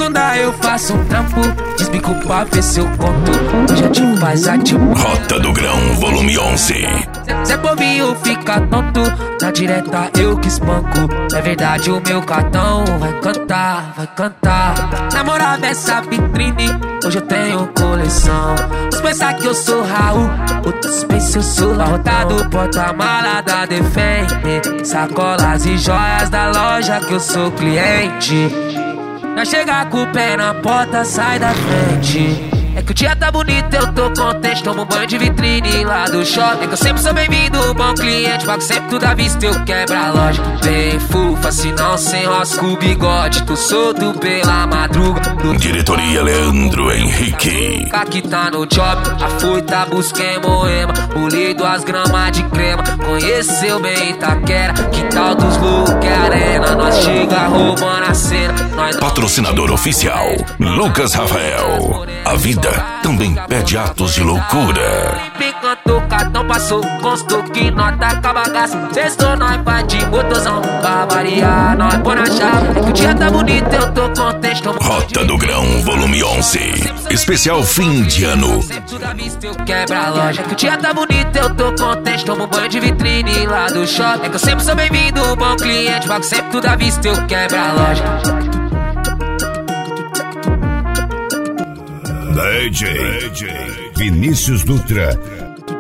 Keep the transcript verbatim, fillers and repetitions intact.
segunda eu faço um trampo, desbico pra ver se eu conto. Hoje a gente faz a tipo Rota do Grão, volume onze. Zé Bobinho fica tonto, na direta eu que espanco. É verdade, o meu cartão vai cantar, vai cantar. Namorada dessa vitrine, hoje eu tenho coleção. Se pensar que eu sou Raul, outros pensam eu sou lotado. Porta-mala da Defende, sacolas e joias da loja que eu sou cliente. Pra chegar com o pé na porta, sai da frente. É que o dia tá bonito, eu tô contente. Tomo um banho de vitrine lá do shopping. É que eu sempre sou bem-vindo, bom cliente. Pago sempre tudo à vista, eu quebro a loja. Bem fufa, se não sem rosco o bigode. Tô solto pela madruga. Diretoria Leandro Henrique. Aqui tá no job, a furta busquei Moema. Pulei duas gramas de crema. Conheceu bem Itaquera. Quintal dos loucos é arena. Nós chega roubando a cena. Nós... Patrocinador oficial Lucas Rafael. A vida também pede atos de loucura. Enquanto o cartão passou, constou que nós tá com a bagaça. Sextou, nós vai de motorzão. Pra variar, nós põe na chave. É que o dia tá bonito, eu tô contente. Rota do Grão, volume onze. Especial fim de ano. Quebra a loja. É que o dia tá bonito, eu tô contente. Tomo um banho de vitrine lá do shopping. É que eu sempre sou bem-vindo, bom cliente. Pago sempre tudo à vista, eu quebro a loja. D J Vinícius Dutra